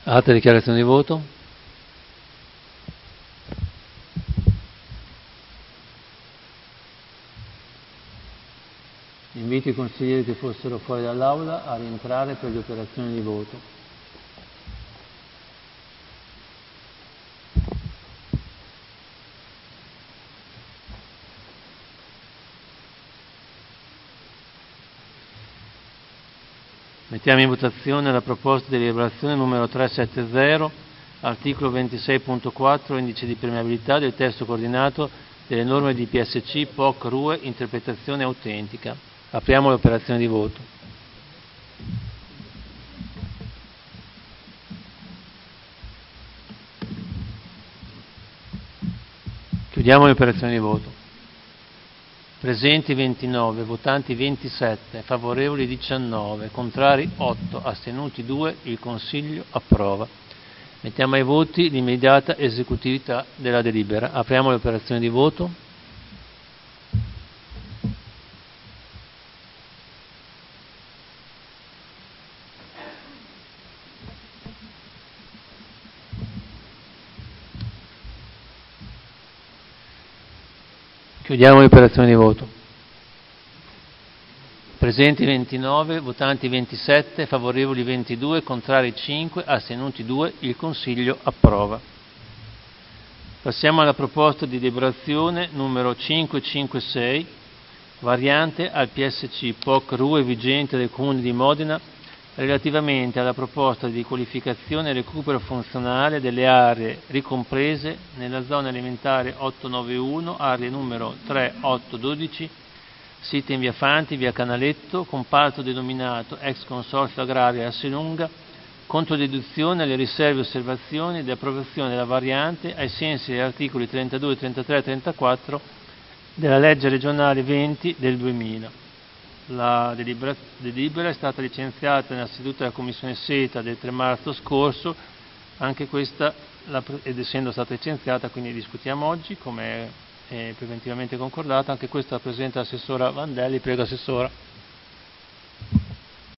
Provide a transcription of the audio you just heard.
Altre dichiarazioni di voto? Invito i consiglieri che fossero fuori dall'aula a rientrare per le operazioni di voto. Mettiamo in votazione la proposta di deliberazione numero 370, articolo 26.4, indice di permeabilità del testo coordinato delle norme di PSC, POC, RUE, interpretazione autentica. Apriamo l'operazione di voto. Chiudiamo l'operazione di voto. Presenti 29, votanti 27, favorevoli 19, contrari 8, astenuti 2, il Consiglio approva. Mettiamo ai voti l'immediata esecutività della delibera. Apriamo l'operazione di voto. Chiudiamo l'operazione di voto. Presenti 29, votanti 27, favorevoli 22, contrari 5, astenuti 2, il Consiglio approva. Passiamo alla proposta di deliberazione numero 556, variante al PSC POC RUE vigente del Comune di Modena, relativamente alla proposta di qualificazione e recupero funzionale delle aree ricomprese nella zona elementare 891, area numero 3812, sita in via Fanti, via Canaletto, comparto denominato ex Consorzio Agrario Asselunga, contro deduzione alle riserve osservazioni di approvazione della variante ai sensi degli articoli 32, 33 e 34 della legge regionale 20 del 2000. La delibera è stata licenziata nella seduta della Commissione SETA del 3 marzo scorso, anche questa, ed essendo stata licenziata, quindi discutiamo oggi, come è preventivamente concordata, anche questa la presenta l'assessora Vandelli. Prego, assessora.